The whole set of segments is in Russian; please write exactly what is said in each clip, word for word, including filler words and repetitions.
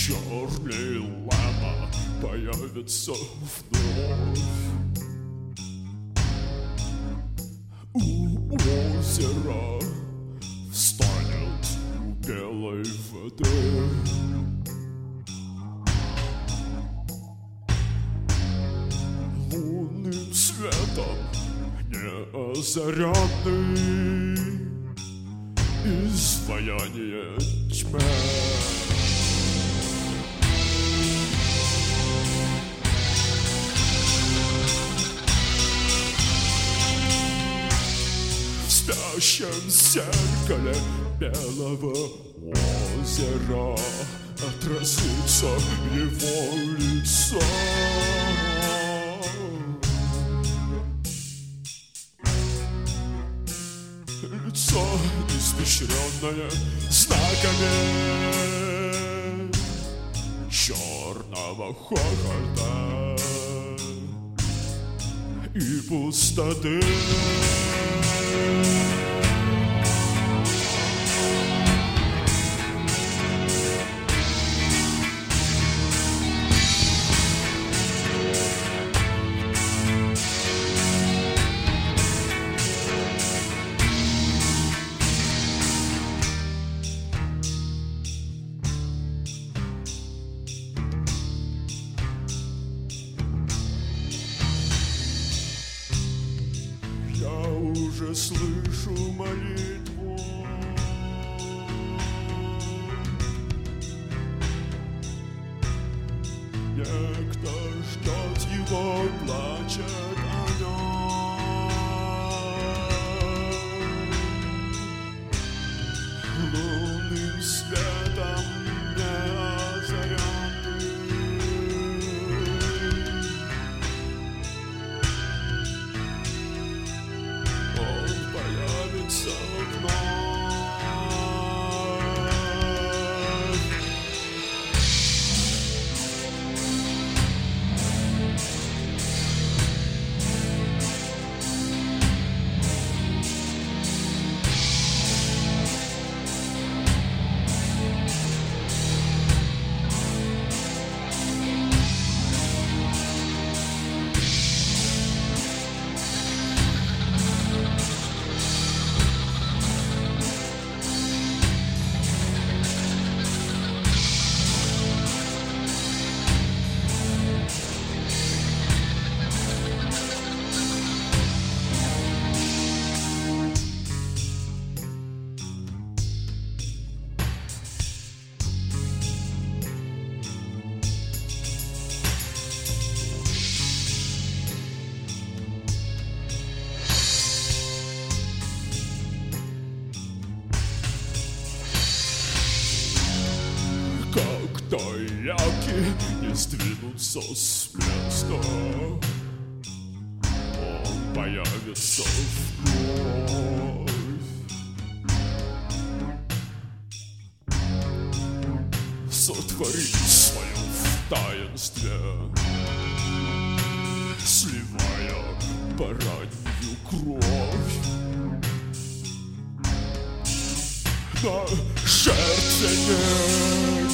Черный лама появится вновь у озера, встанет у белой воды. Лунным светом не озаренный изваяние тьмы. В спящем зеркале белого озера отразится его лицо. Лицо, испещренное знаками черного хохота и пустоты. Я уже слышу молитву, некто ждет его, плачет о нем. Лунным светом не озаренный появится вновь. Таяки не сдвинутся с места, он появится вновь. Сотворит свое в таинстве, сливая баранью кровь на жертвенник.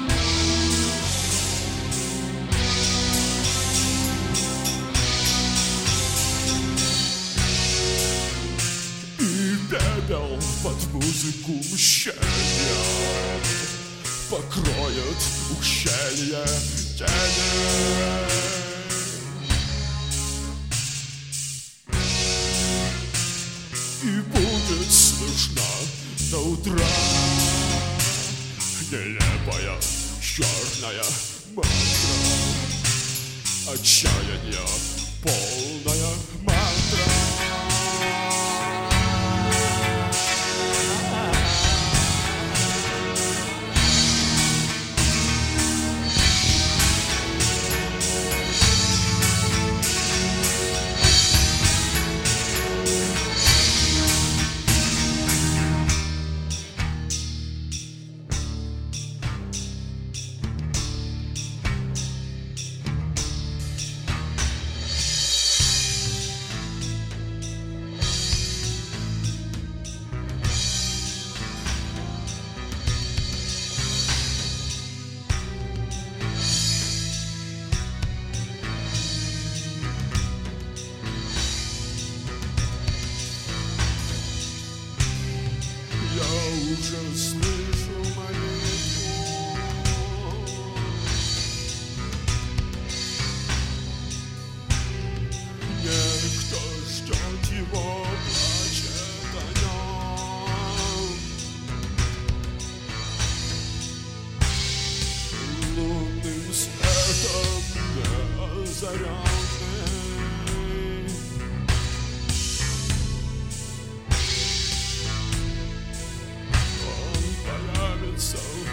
Пепел под музыку мщения покроет ущелье тени. И будет слышна до утра нелепая черная мантра, отчаяния полная мантра. уже слышу молитву. Некто ждет его, плачет о нем. Лунным светом неозаренный, он появится в